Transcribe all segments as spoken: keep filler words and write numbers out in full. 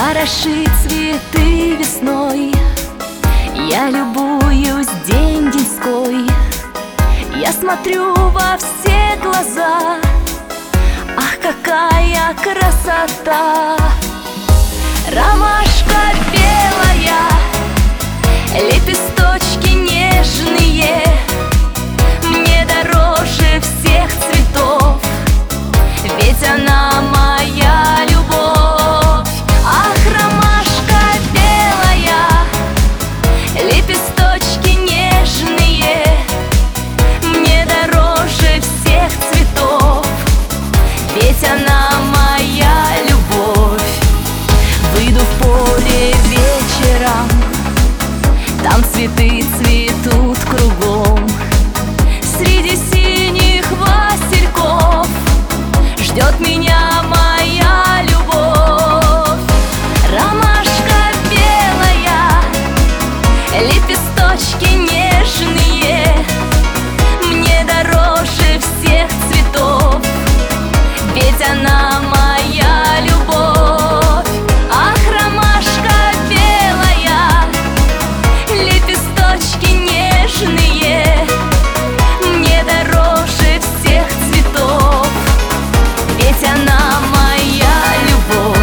Хороши цветы весной, я любуюсь день-деньской. Я смотрю во все глаза, ах, какая красота! Ромашка белая, лепесточки нежные, мне дороже всех цветов, ведь она моя любовь. Ах, ромашка белая, лепесточки нежные, мне дороже всех цветов, ведь она моя любовь. Выйду в поле вечером, там цветы цветут кругом. Среди синих васильков ждет меня моя любовь. Ромашка белая, лепесточки нежные, мне дороже всех цветов, ведь она моя любовь. Ах, ромашка белая, лепесточки нежные, мне дороже всех цветов, ведь она моя любовь.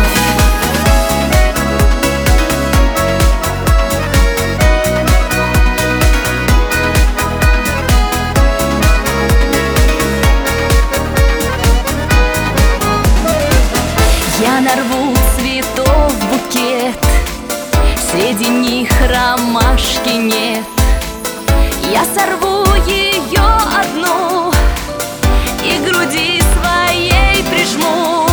Я нарву цветов букет, среди них ромашки нет. Я сорву ее одну и к груди своей прижму.